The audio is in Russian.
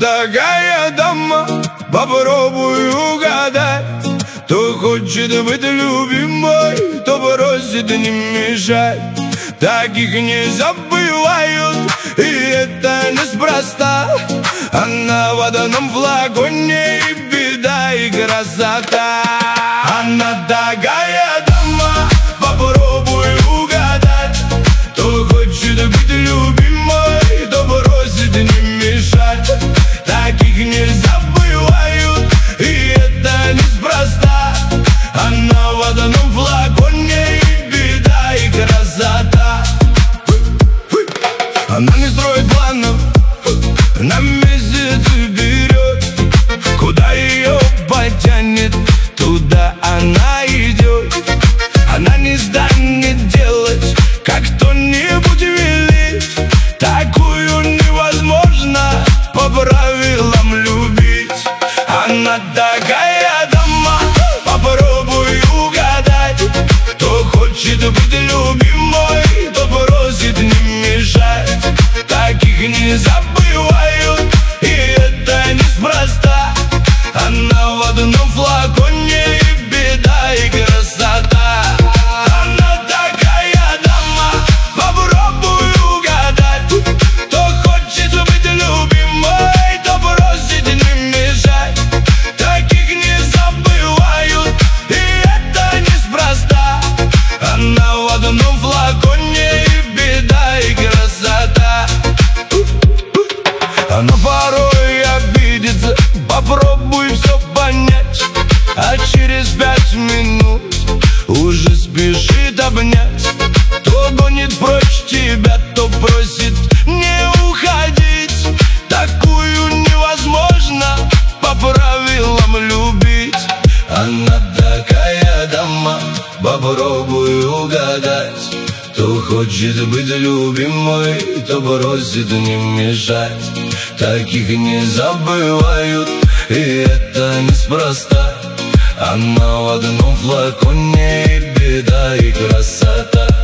такая дама, попробуй угадать. То хочет быть любимой, то просит не мешать. Таких не забывают, и это неспроста. Она в одном флаконе, и беда, и красота. Она такая дама, попробуй угадать. То хочет быть любимой, то просит не мешать. Таких не забывают, и это неспроста. Она в одном флаконе, и беда, и красота. Она не строит планов на месяц вперед. Куда ее потянет, туда она идет. Она не станет делать, как кто-нибудь велит. Такую невозможно по правилам любить. Она такая дама, попробуй угадать. То хочет быть любимой, то просит не мешать. Таких не забывают, и это неспроста. Она в одном флаконе, и беда, и красота. Она такая дама, попробуй угадать. То хочет быть любимой, то просит не мешать. Таких не забывают, и это неспроста. Она в одном флаконе, и беда, и красота. Она порой обидится, попробуй все понять. А через 5 минут уже спешит обнять. То гонит прочь тебя, то просит не уходить. Такую невозможно по правилам любить. Она такая дама, попробуй угадать. То хочет быть любимой, то просит не мешать. Таких не забывают, и это неспроста. Она в одном флаконе, и беда, и красота.